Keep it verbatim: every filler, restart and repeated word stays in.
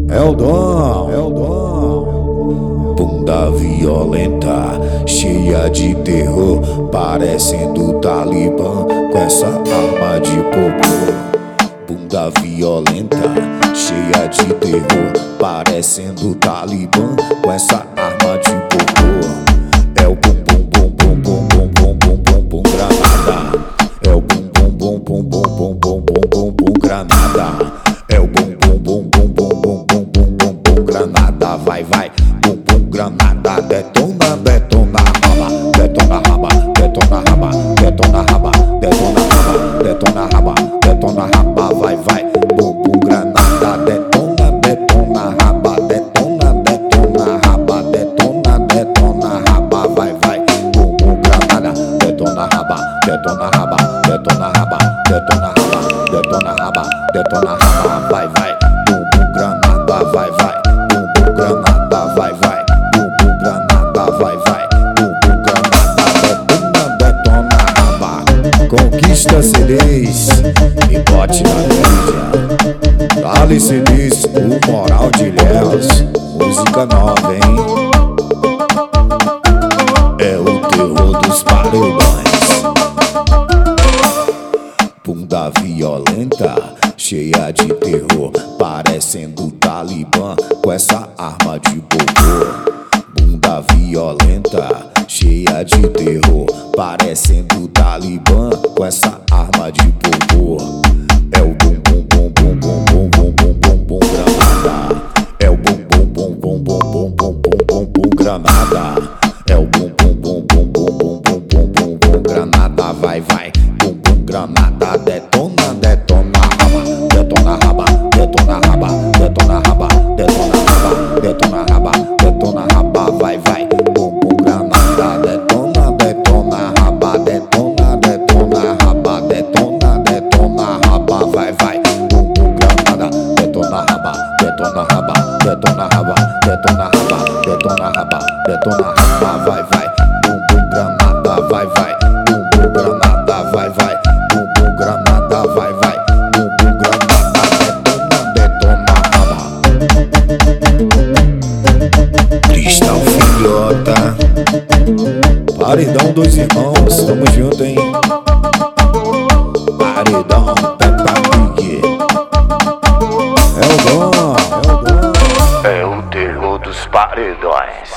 É o dom, é o dom. Bunda violenta, cheia de terror, parecendo Talibã com essa arma de popô. Bunda violenta, cheia de terror, parecendo Talibã com essa arma de popô. É o bum bum bum bum bum bum bum bum bum bum granada. É o bum bum bum bum bum bum bum bum bum bum granada. É o bum bum bum bum bum bum bum bum bum bum granada. Vai vai, bum bum granada. Detona, detona raba, detona raba, detona raba, detona raba, detona raba, detona raba, detona raba. Vai vai, bum bum granada. Detona, detona raba, detona, detona raba, detona, detona raba. Vai vai, bum bum granada. Detona raba, detona raba, detona raba, detona raba, detona raba, detona raba. Vai vai, bum bum granada. Vai vai, bum bum granada. Vai vai, bum bum granada. Vai vai, bum bum granada. Detona, detona raba. Conquista C Ds e bote na mídia. Dali C Ds, o moral de Léus. Música nova, hein? É o terror dos paredões. Bunda violenta, cheia de terror, parecendo Talibã com essa arma de popô. Bunda violenta, cheia de terror, parecendo Talibã com essa arma de popô. É o bum bum bum bum bum bum bum bum bum bum granada. É o bum bum bum bum bum bum bum bum bum bum granada. É o bum bum bum bum bum bum bum bum bum bum granada. Vai vai, bum bum granada. Detona, detona raba, detona raba, detona raba, detona raba, detona raba, detona raba, detona raba. Vai vai, bum bum granada. Detona, detona raba, detona, detona raba, detona, detona raba. Vai vai, bum bum granada. Detona raba, detona raba, detona raba, detona raba, detona raba, detona raba. Vai vai, bum bum granada. Vai vai, bum bum granada. Vai vai, bum bum granada. Vai vai, bum bum granada. Detona, detona raba. Cristal Filhota, Paredão dos Irmãos, tamo junto, hein? Paredão Peppa Pig. É o dom, é o dom. É o terror dos paredões.